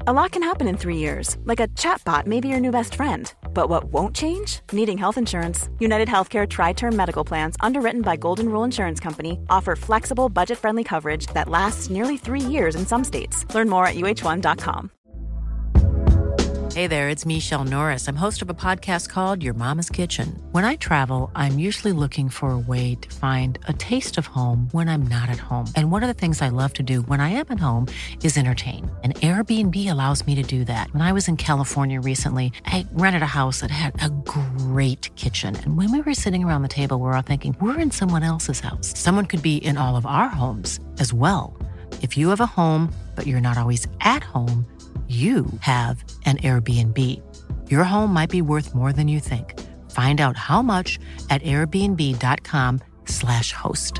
A lot can happen in 3 years, like a chatbot may be your new best friend. But what won't change? Needing health insurance. United Healthcare Tri-Term Medical Plans, underwritten by Golden Rule Insurance Company, offer flexible, budget-friendly coverage that lasts nearly 3 years in some states. Learn more at uh1.com. Hey there, it's Michelle Norris. I'm host of a podcast called Your Mama's Kitchen. When I travel, I'm usually looking for a way to find a taste of home when I'm not at home. And one of the things I love to do when I am at home is entertain. And Airbnb allows me to do that. When I was in California recently, I rented a house that had a great kitchen. And when we were sitting around the table, we're all thinking, we're in someone else's house. Someone could be in all of our homes as well. If you have a home, but you're not always at home, you have an Airbnb. Your home might be worth more than you think. Find out how much at airbnb.com/host.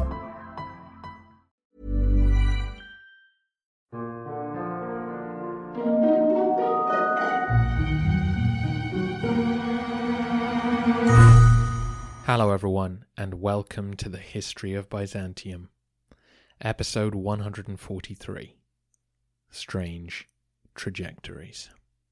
Hello everyone, and welcome to the History of Byzantium, episode 143, Strange Trajectories.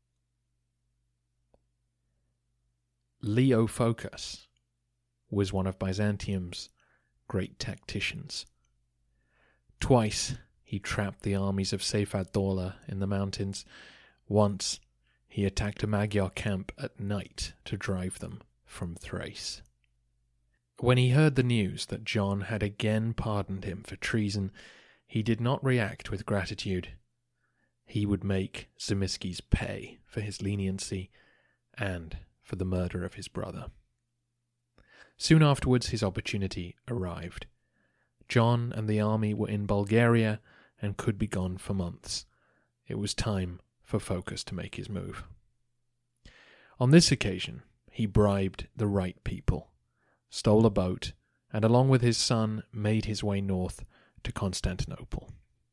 Leo Phocas was one of Byzantium's great tacticians. Twice he trapped the armies of Seyf ad-Dawla in the mountains. Once he attacked a Magyar camp at night to drive them from Thrace. When he heard the news that John had again pardoned him for treason, he did not react with gratitude. He would make Tzimiskes pay for his leniency and for the murder of his brother. Soon afterwards his opportunity arrived. John and the army were in Bulgaria and could be gone for months. It was time for Phocas to make his move. On this occasion he bribed the right people, stole a boat, and along with his son made his way north to Constantinople.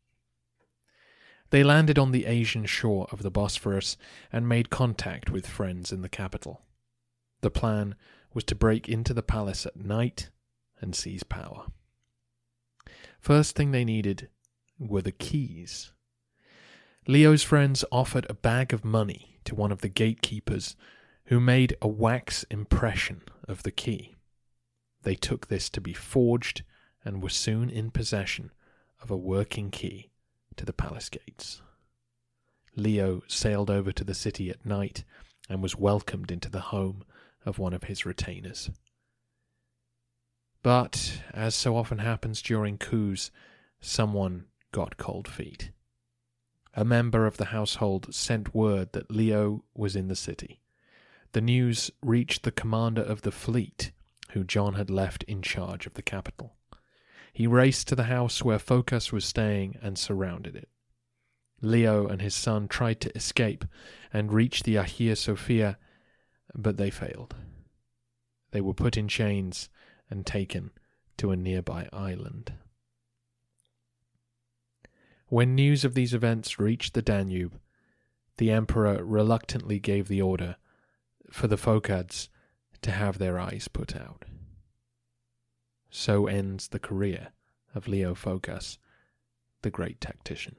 They landed on the Asian shore of the Bosphorus and made contact with friends in the capital. The plan was to break into the palace at night and seize power. First thing they needed were the keys. Leo's friends offered a bag of money to one of the gatekeepers, who made a wax impression of the key. They took this to be forged and were soon in possession of a working key to the palace gates. Leo sailed over to the city at night and was welcomed into the home of one of his retainers. But, as so often happens during coups, someone got cold feet. A member of the household sent word that Leo was in the city. The news reached the commander of the fleet, who John had left in charge of the capital. He raced to the house where Phocas was staying and surrounded it. Leo and his son tried to escape and reach the Hagia Sophia, but they failed. They were put in chains and taken to a nearby island. When news of these events reached the Danube, the emperor reluctantly gave the order for the Phocads to have their eyes put out. So ends the career of Leo Phocas, the great tactician.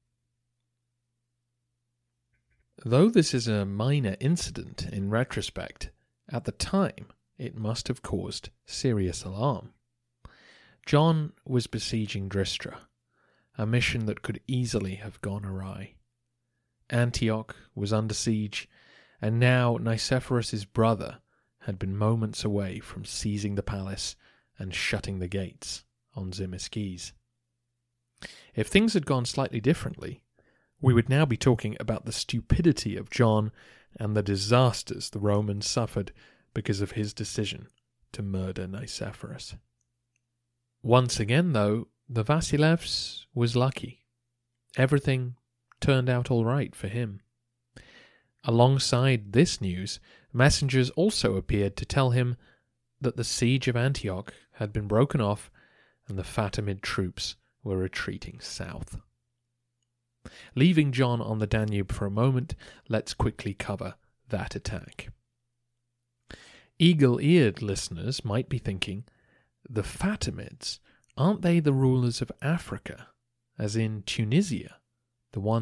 Though this is a minor incident in retrospect, at the time it must have caused serious alarm. John was besieging Dristra, a mission that could easily have gone awry. Antioch was under siege, and now Nicephorus's brother had been moments away from seizing the palace and shutting the gates on Tzimiskes. If things had gone slightly differently, we would now be talking about the stupidity of John and the disasters the Romans suffered because of his decision to murder Nicephorus. Once again, though, the Vasilevs was lucky. Everything turned out all right for him. Alongside this news, messengers also appeared to tell him that the siege of Antioch had been broken off and the Fatimid troops were retreating south. Leaving John on the Danube for a moment, let's quickly cover that attack. Eagle-eared listeners might be thinking, the Fatimids, aren't they the rulers of Africa, as in Tunisia, the ones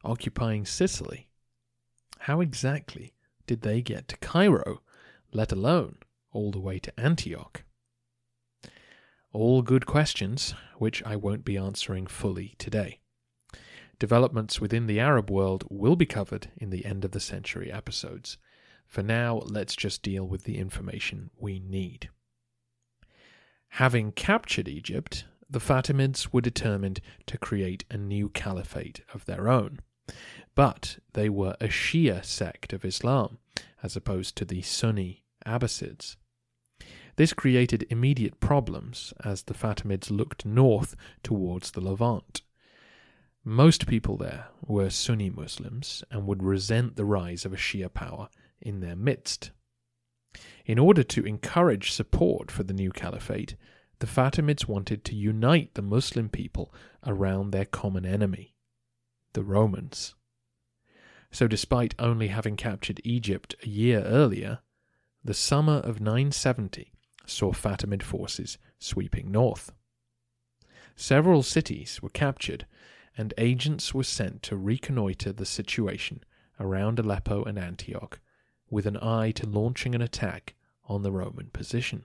occupying Sicily? How exactly did they get to Cairo, let alone all the way to Antioch? All good questions, which I won't be answering fully today. Developments within the Arab world will be covered in the end of the century episodes. For now, let's just deal with the information we need. Having captured Egypt, the Fatimids were determined to create a new caliphate of their own. But they were a Shia sect of Islam, as opposed to the Sunni Abbasids. This created immediate problems as the Fatimids looked north towards the Levant. Most people there were Sunni Muslims and would resent the rise of a Shia power in their midst. In order to encourage support for the new caliphate, the Fatimids wanted to unite the Muslim people around their common enemy, the Romans. So despite only having captured Egypt a year earlier, the summer of 970 saw Fatimid forces sweeping north. Several cities were captured, and agents were sent to reconnoitre the situation around Aleppo and Antioch, with an eye to launching an attack on the Roman position.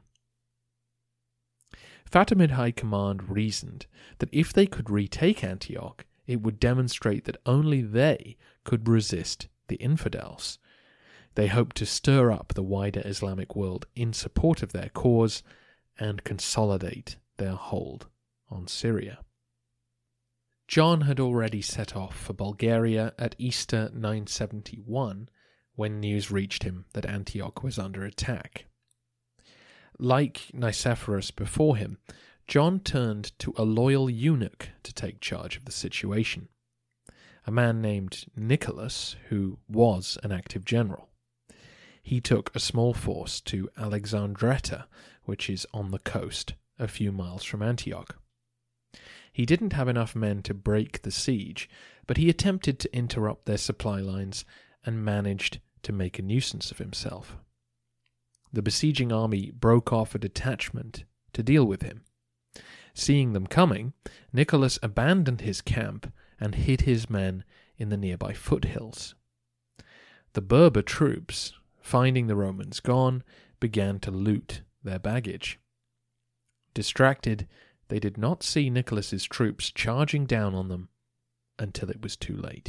Fatimid High Command reasoned that if they could retake Antioch, it would demonstrate that only they could resist the infidels. They hoped to stir up the wider Islamic world in support of their cause and consolidate their hold on Syria. John had already set off for Bulgaria at Easter 971 when news reached him that Antioch was under attack. Like Nicephorus before him, John turned to a loyal eunuch to take charge of the situation, a man named Nicholas, who was an active general. He took a small force to Alexandretta, which is on the coast, a few miles from Antioch. He didn't have enough men to break the siege, but he attempted to interrupt their supply lines and managed to make a nuisance of himself. The besieging army broke off a detachment to deal with him. Seeing them coming, Nicholas abandoned his camp and hid his men in the nearby foothills. The Berber troops, finding the Romans gone, began to loot their baggage. Distracted, they did not see Nicholas's troops charging down on them until it was too late.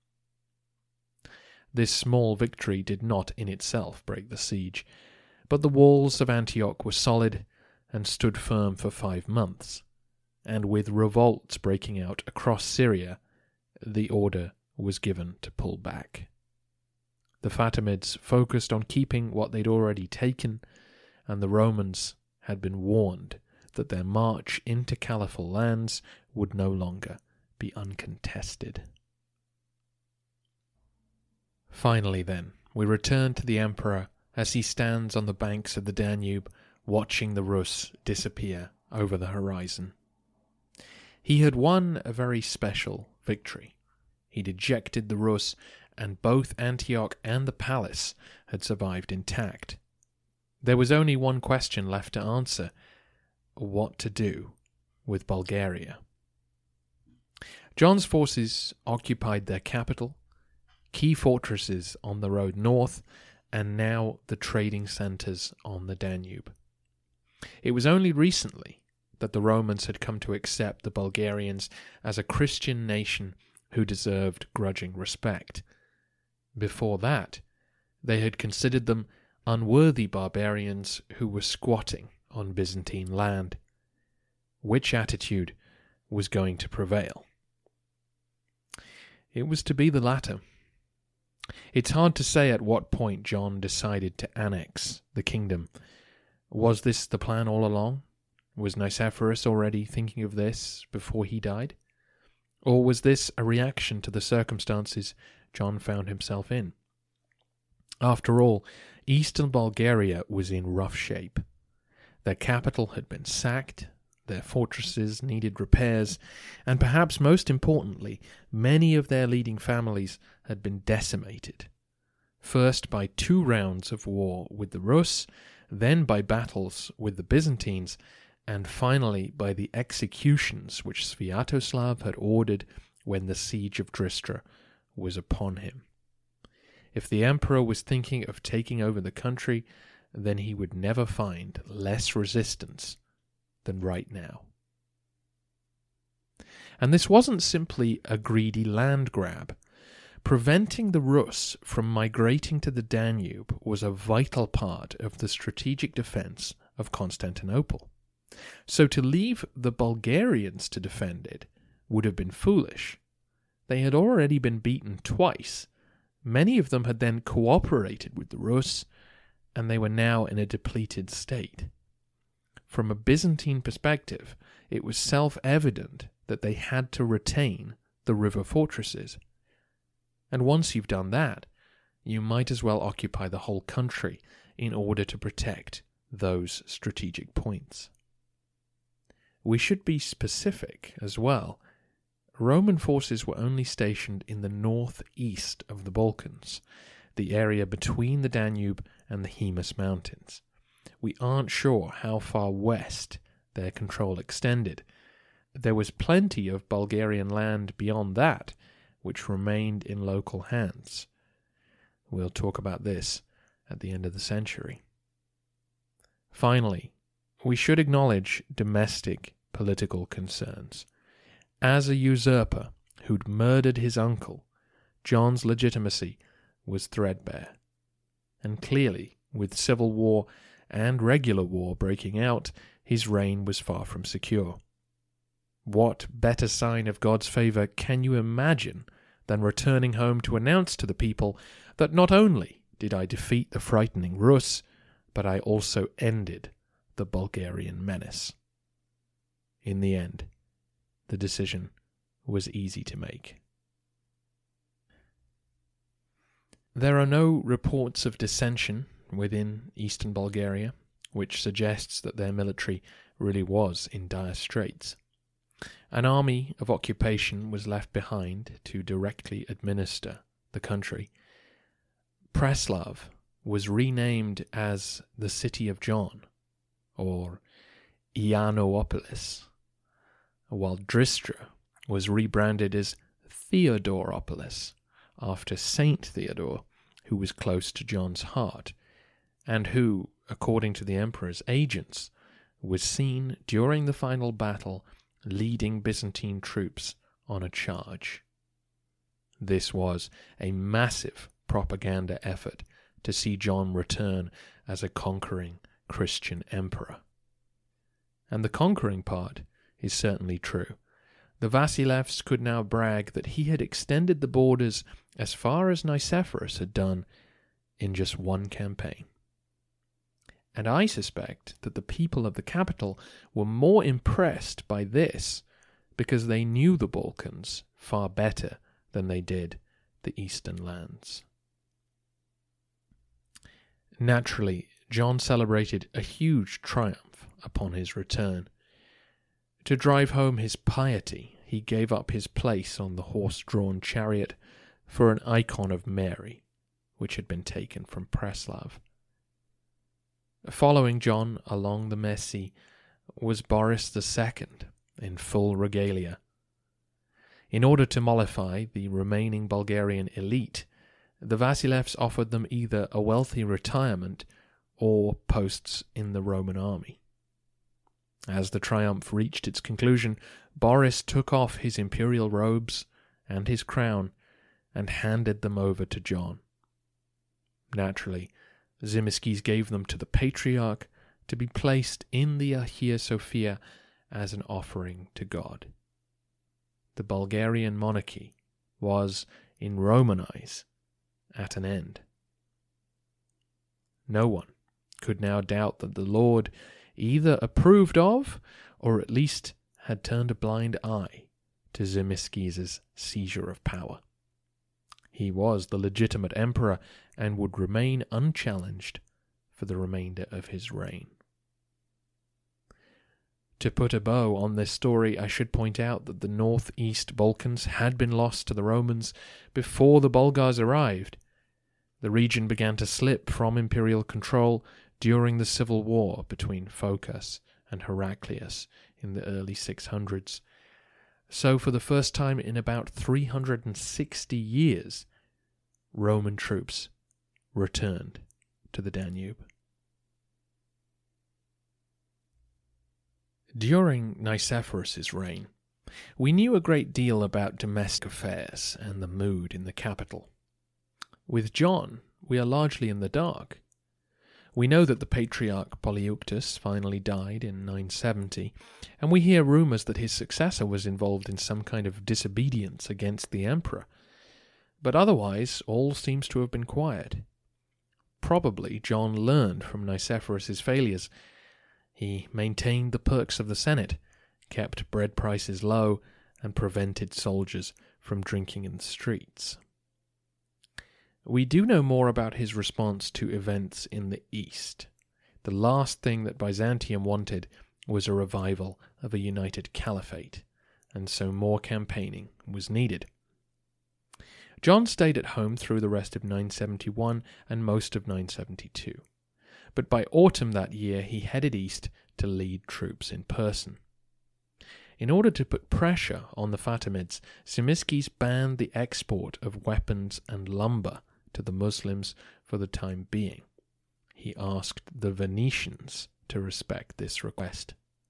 This small victory did not in itself break the siege, but the walls of Antioch were solid and stood firm for 5 months, and with revolts breaking out across Syria, the order was given to pull back. The Fatimids focused on keeping what they'd already taken, and the Romans had been warned that their march into caliphal lands would no longer be uncontested. Finally, then, we return to the emperor as he stands on the banks of the Danube, watching the Rus disappear over the horizon. He had won a very special victory. He'd ejected the Rus, and both Antioch and the palace had survived intact. There was only one question left to answer: what to do with Bulgaria. John's forces occupied their capital, key fortresses on the road north, and now the trading centres on the Danube. It was only recently that the Romans had come to accept the Bulgarians as a Christian nation who deserved grudging respect. Before that, they had considered them unworthy barbarians who were squatting on Byzantine land. Which attitude was going to prevail? It was to be the latter. It's hard to say at what point John decided to annex the kingdom. Was this the plan all along? Was Nicephorus already thinking of this before he died? Or was this a reaction to the circumstances John found himself in? After all, eastern Bulgaria was in rough shape. Their capital had been sacked, their fortresses needed repairs, and perhaps most importantly, many of their leading families had been decimated. First by 2 rounds of war with the Rus, then by battles with the Byzantines, and finally by the executions which Sviatoslav had ordered when the siege of Dristra was upon him. If the emperor was thinking of taking over the country, then he would never find less resistance than right now. And this wasn't simply a greedy land grab. Preventing the Rus from migrating to the Danube was a vital part of the strategic defense of Constantinople. So to leave the Bulgarians to defend it would have been foolish. They had already been beaten twice. Many of them had then cooperated with the Rus, and they were now in a depleted state. From a Byzantine perspective, it was self-evident that they had to retain the river fortresses. And once you've done that, you might as well occupy the whole country in order to protect those strategic points. We should be specific as well. Roman forces were only stationed in the northeast of the Balkans, the area between the Danube and the Haemus Mountains. We aren't sure how far west their control extended. There was plenty of Bulgarian land beyond that, which remained in local hands. We'll talk about this at the end of the century. Finally, we should acknowledge domestic political concerns. As a usurper who'd murdered his uncle, John's legitimacy was threadbare. And clearly, with civil war and regular war breaking out, his reign was far from secure. What better sign of God's favour can you imagine than returning home to announce to the people that not only did I defeat the frightening Rus, but I also ended the Bulgarian menace? In the end, the decision was easy to make. There are no reports of dissension within eastern Bulgaria, which suggests that their military really was in dire straits. An army of occupation was left behind to directly administer the country. Preslav was renamed as the City of John, or Ioannoupolis, while Dristra was rebranded as Theodoropolis, after Saint Theodore, who was close to John's heart, and who, according to the emperor's agents, was seen during the final battle leading Byzantine troops on a charge. This was a massive propaganda effort to see John return as a conquering Christian emperor. And the conquering part is certainly true. The Vasilevs could now brag that he had extended the borders as far as Nicephorus had done in just one campaign. And I suspect that the people of the capital were more impressed by this because they knew the Balkans far better than they did the eastern lands. Naturally, John celebrated a huge triumph upon his return. To drive home his piety, he gave up his place on the horse-drawn chariot for an icon of Mary, which had been taken from Preslav. Following John along the Messi was Boris II in full regalia. In order to mollify the remaining Bulgarian elite, the Vasilevs offered them either a wealthy retirement or posts in the Roman army. As the triumph reached its conclusion, Boris took off his imperial robes and his crown and handed them over to John. Naturally, Tzimiskes gave them to the Patriarch to be placed in the Hagia Sophia as an offering to God. The Bulgarian monarchy was, in Roman eyes, at an end. No one could now doubt that the Lord either approved of, or at least had turned a blind eye to Tzimiskes' seizure of power. He was the legitimate emperor and would remain unchallenged for the remainder of his reign. To put a bow on this story, I should point out that the northeast Balkans had been lost to the Romans before the Bulgars arrived. The region began to slip from imperial control during the civil war between Phocas and Heraclius in the early 600s. So for the first time in about 360 years, Roman troops returned to the Danube. During Nicephorus's reign, we knew a great deal about domestic affairs and the mood in the capital. With John, we are largely in the dark. We know that the Patriarch Polyeuctus finally died in 970, and we hear rumours that his successor was involved in some kind of disobedience against the emperor. But otherwise, all seems to have been quiet. Probably John learned from Nicephorus's failures. He maintained the perks of the Senate, kept bread prices low, and prevented soldiers from drinking in the streets. We do know more about his response to events in the East. The last thing that Byzantium wanted was a revival of a united caliphate, and so more campaigning was needed. John stayed at home through the rest of 971 and most of 972. But by autumn that year he headed east to lead troops in person. In order to put pressure on the Fatimids, Tzimiskes banned the export of weapons and lumber to the Muslims for the time being. He asked the Venetians to respect this request.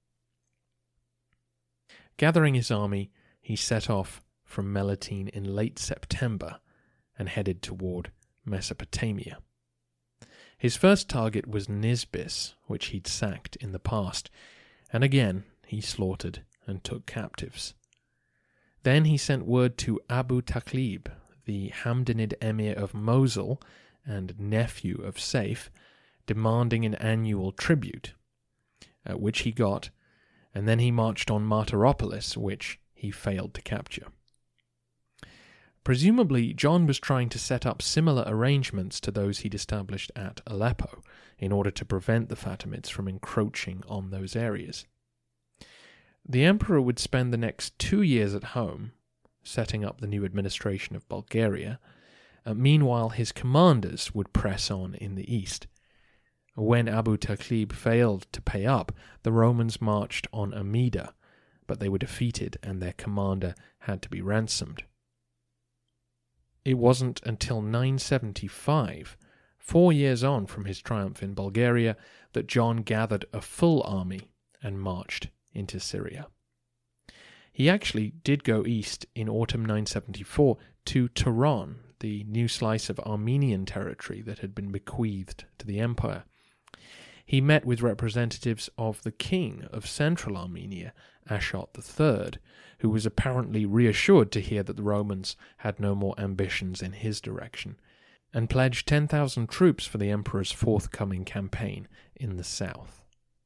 Gathering his army, he set off from Melitene in late September and headed toward Mesopotamia. His first target was Nisibis, which he'd sacked in the past, and again he slaughtered and took captives. Then he sent word to Abu Taqlib, the Hamdanid emir of Mosul and nephew of Saif, demanding an annual tribute, which he got, and then he marched on Martyropolis, which he failed to capture. Presumably, John was trying to set up similar arrangements to those he'd established at Aleppo in order to prevent the Fatimids from encroaching on those areas. The emperor would spend the next 2 years at home, setting up the new administration of Bulgaria. Meanwhile, his commanders would press on in the east. When Abu Taqlib failed to pay up, the Romans marched on Amida, but they were defeated and their commander had to be ransomed. It wasn't until 975, 4 years on from his triumph in Bulgaria, that John gathered a full army and marched into Syria. He actually did go east in autumn 974 to Turan, the new slice of Armenian territory that had been bequeathed to the empire. He met with representatives of the king of central Armenia, Ashot III, who was apparently reassured to hear that the Romans had no more ambitions in his direction, and pledged 10,000 troops for the emperor's forthcoming campaign in the south.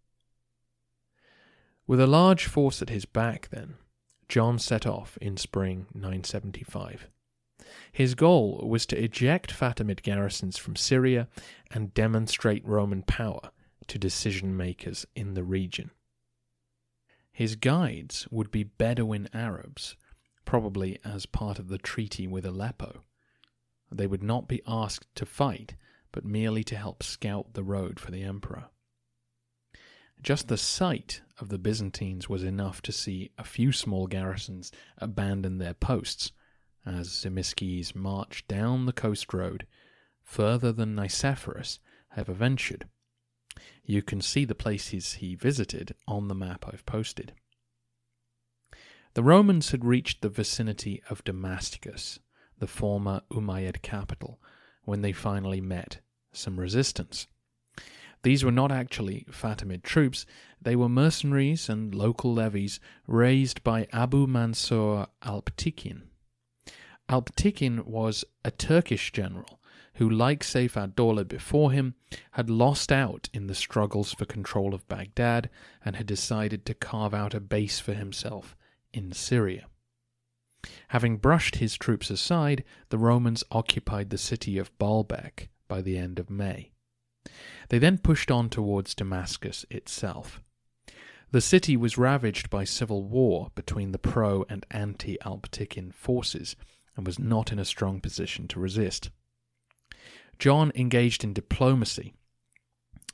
With a large force at his back, then, John set off in spring 975. His goal was to eject Fatimid garrisons from Syria and demonstrate Roman power to decision-makers in the region. His guides would be Bedouin Arabs, probably as part of the treaty with Aleppo. They would not be asked to fight, but merely to help scout the road for the emperor. Just the sight of the Byzantines was enough to see a few small garrisons abandon their posts, as Tzimiskes marched down the coast road, further than Nicephorus had ever ventured. You can see the places he visited on the map I've posted. The Romans had reached the vicinity of Damascus, the former Umayyad capital, when they finally met some resistance. These were not actually Fatimid troops, they were mercenaries and local levies raised by Abu Mansur Alptikin. Alptikin was a Turkish general who, like Saif ad-Dawla before him, had lost out in the struggles for control of Baghdad and had decided to carve out a base for himself in Syria. Having brushed his troops aside, the Romans occupied the city of Baalbek by the end of May. They then pushed on towards Damascus itself. The city was ravaged by civil war between the pro- and anti-Alptikin forces and was not in a strong position to resist. John engaged in diplomacy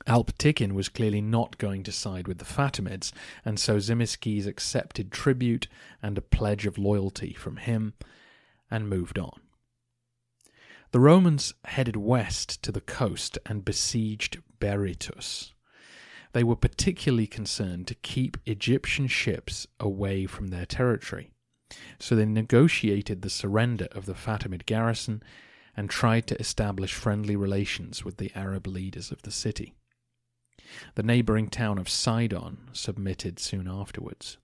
Alp Tikin was clearly not going to side with the Fatimids, and so Tzimiskes accepted tribute and a pledge of loyalty from him and moved on. The Romans headed west to the coast and besieged Berytus. They were particularly concerned to keep Egyptian ships away from their territory, so they negotiated the surrender of the Fatimid garrison and tried to establish friendly relations with the Arab leaders of the city. The neighbouring town of Sidon submitted soon afterwards.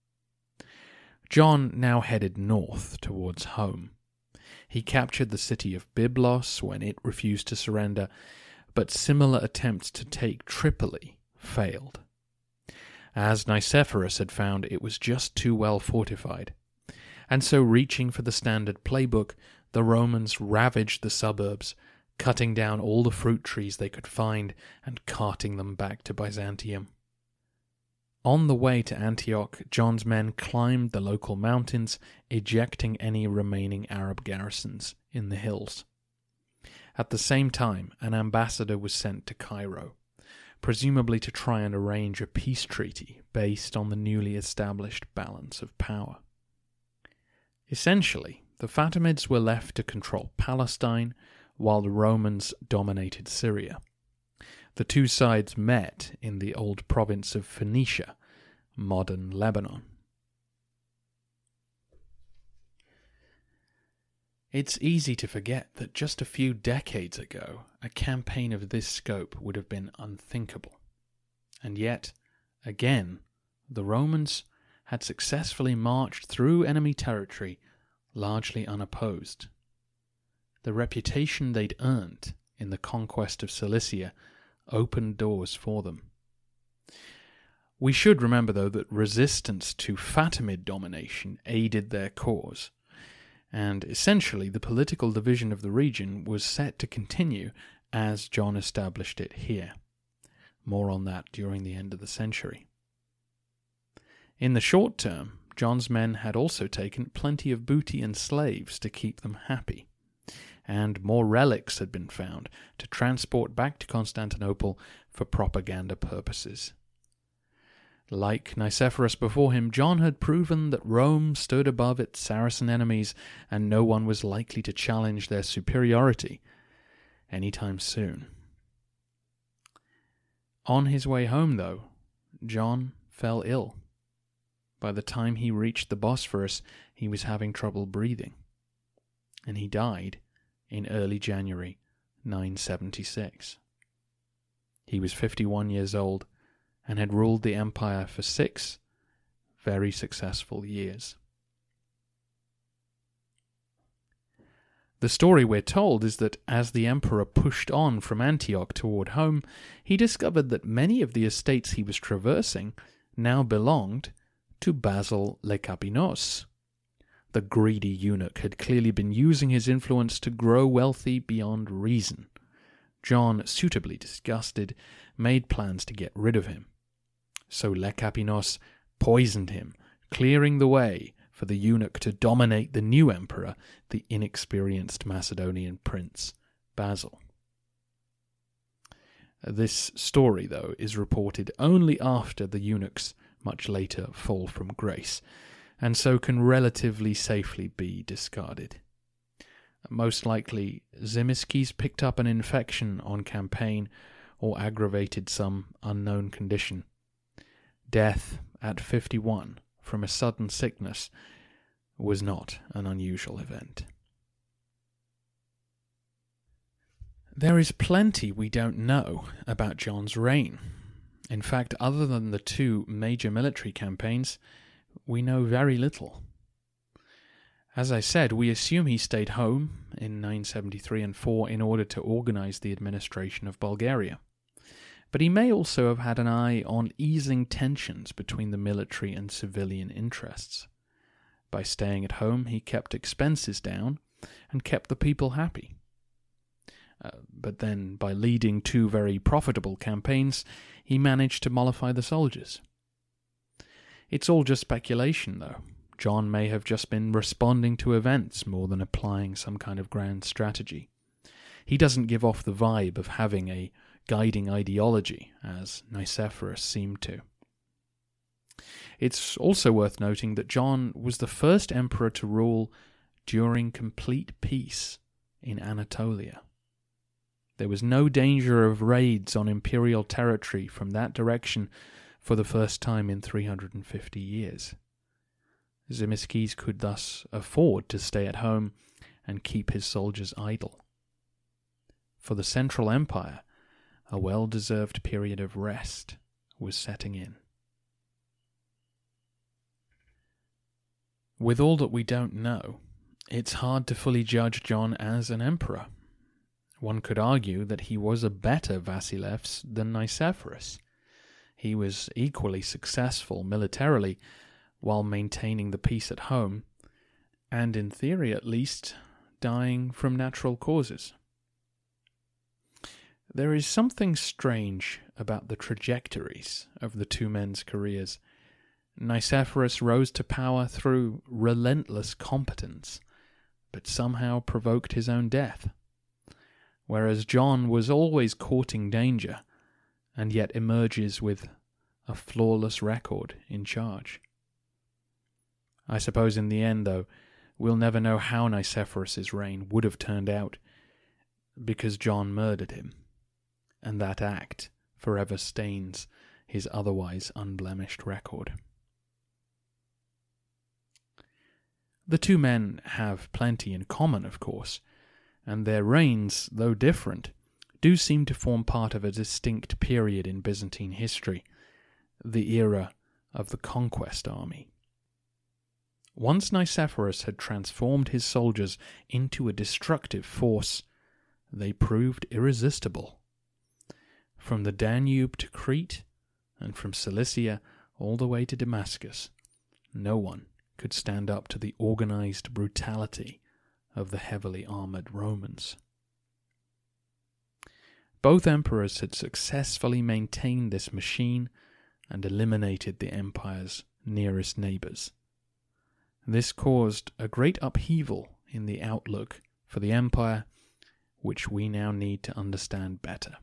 John now headed north towards home. He captured the city of Byblos when it refused to surrender, but similar attempts to take Tripoli failed. As Nicephorus had found, it was just too well fortified, and so reaching for the standard playbook, the Romans ravaged the suburbs, cutting down all the fruit trees they could find and carting them back to Byzantium. On the way to Antioch, John's men climbed the local mountains, ejecting any remaining Arab garrisons in the hills. At the same time, an ambassador was sent to Cairo, presumably to try and arrange a peace treaty based on the newly established balance of power. Essentially, the Fatimids were left to control Palestine, while the Romans dominated Syria. The two sides met in the old province of Phoenicia, modern Lebanon. It's easy to forget that just a few decades ago, a campaign of this scope would have been unthinkable. And yet, again, the Romans had successfully marched through enemy territory largely unopposed. The reputation they'd earned in the conquest of Cilicia opened doors for them. We should remember, though, that resistance to Fatimid domination aided their cause, and essentially the political division of the region was set to continue as John established it here. More on that during the end of the century. In the short term, John's men had also taken plenty of booty and slaves to keep them happy, and more relics had been found to transport back to Constantinople for propaganda purposes. Like Nicephorus before him, John had proven that Rome stood above its Saracen enemies and no one was likely to challenge their superiority anytime soon. On his way home, though, John fell ill. By the time he reached the Bosphorus, he was having trouble breathing, and he died in early January 976. He was 51 years old and had ruled the empire for 6 very successful years. The story we're told is that as the emperor pushed on from Antioch toward home, he discovered that many of the estates he was traversing now belonged to Basil Lekapinos. The greedy eunuch had clearly been using his influence to grow wealthy beyond reason. John, suitably disgusted, made plans to get rid of him. So Lekapinos poisoned him, clearing the way for the eunuch to dominate the new emperor, the inexperienced Macedonian prince, Basil. This story, though, is reported only after the eunuch's much later fall from grace, and so can relatively safely be discarded. Most likely, Tzimiskes picked up an infection on campaign or aggravated some unknown condition. Death at 51 from a sudden sickness was not an unusual event. There is plenty we don't know about John's reign. In fact, other than the 2 major military campaigns, we know very little. As I said, we assume he stayed home in 973 and 4 in order to organize the administration of Bulgaria. But he may also have had an eye on easing tensions between the military and civilian interests. By staying at home, he kept expenses down and kept the people happy. But then, by leading 2 very profitable campaigns, he managed to mollify the soldiers. It's all just speculation, though. John may have just been responding to events more than applying some kind of grand strategy. He doesn't give off the vibe of having a guiding ideology, as Nicephorus seemed to. It's also worth noting that John was the first emperor to rule during complete peace in Anatolia. There was no danger of raids on imperial territory from that direction for the first time in 350 years. Tzimiskes could thus afford to stay at home and keep his soldiers idle. For the Central Empire, a well-deserved period of rest was setting in. With all that we don't know, it's hard to fully judge John as an emperor. One could argue that he was a better Vasilevs than Nicephorus. He was equally successful militarily while maintaining the peace at home, and in theory at least, dying from natural causes. There is something strange about the trajectories of the two men's careers. Nicephorus rose to power through relentless competence, but somehow provoked his own death, whereas John was always courting danger, and yet emerges with a flawless record in charge. I suppose in the end, though, we'll never know how Nicephorus's reign would have turned out, because John murdered him, and that act forever stains his otherwise unblemished record. The two men have plenty in common, of course, and their reigns, though different, do seem to form part of a distinct period in Byzantine history, the era of the conquest army. Once Nicephorus had transformed his soldiers into a destructive force, they proved irresistible. From the Danube to Crete, and from Cilicia all the way to Damascus, no one could stand up to the organized brutality of the heavily armored Romans. Both emperors had successfully maintained this machine and eliminated the empire's nearest neighbors. This caused a great upheaval in the outlook for the empire, which we now need to understand better.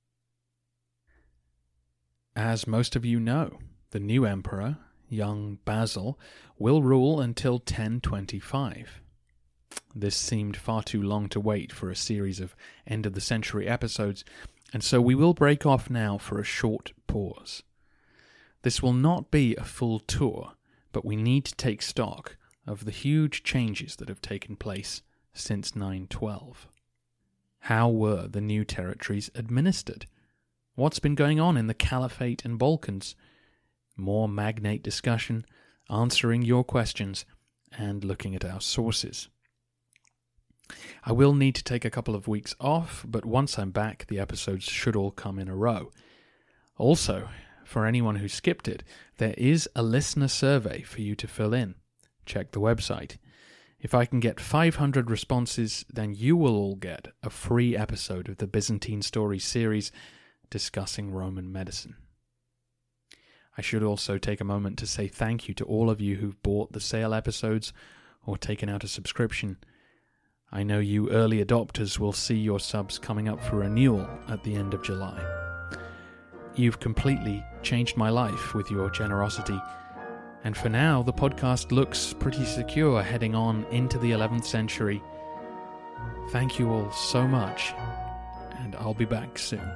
As most of you know, the new emperor, young Basil, will rule until 1025. This seemed far too long to wait for a series of end-of-the-century episodes, and so we will break off now for a short pause. This will not be a full tour, but we need to take stock of the huge changes that have taken place since 912. How were the new territories administered? What's been going on in the Caliphate and Balkans? More magnate discussion, answering your questions, and looking at our sources. I will need to take a couple of weeks off, but once I'm back, the episodes should all come in a row. Also, for anyone who skipped it, there is a listener survey for you to fill in. Check the website. If I can get 500 responses, then you will all get a free episode of the Byzantine Stories series discussing Roman medicine. I should also take a moment to say thank you to all of you who've bought the sale episodes or taken out a subscription. I know you early adopters will see your subs coming up for renewal at the end of July. You've completely changed my life with your generosity, and for now the podcast looks pretty secure heading on into the 11th century. Thank you all so much, and I'll be back soon.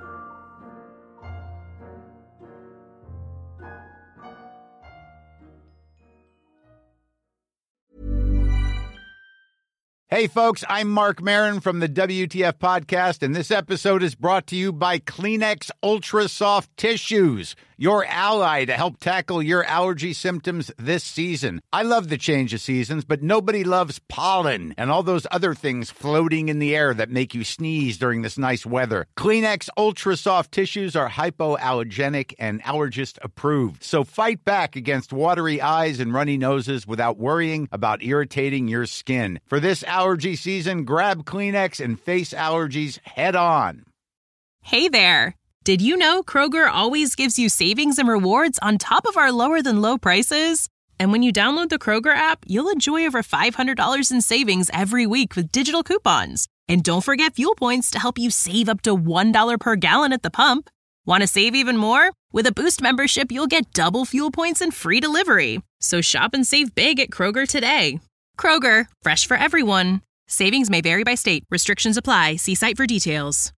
Hey, folks, I'm Mark Maron from the WTF Podcast, and this episode is brought to you by Kleenex Ultra Soft Tissues, your ally to help tackle your allergy symptoms this season. I love the change of seasons, but nobody loves pollen and all those other things floating in the air that make you sneeze during this nice weather. Kleenex Ultra Soft Tissues are hypoallergenic and allergist approved, so fight back against watery eyes and runny noses without worrying about irritating your skin. For this allergy season, grab Kleenex and face allergies head on. Hey there. Did you know Kroger always gives you savings and rewards on top of our lower-than-low prices? And when you download the Kroger app, you'll enjoy over $500 in savings every week with digital coupons. And don't forget fuel points to help you save up to $1 per gallon at the pump. Want to save even more? With a Boost membership, you'll get double fuel points and free delivery. So shop and save big at Kroger today. Kroger, fresh for everyone. Savings may vary by state. Restrictions apply. See site for details.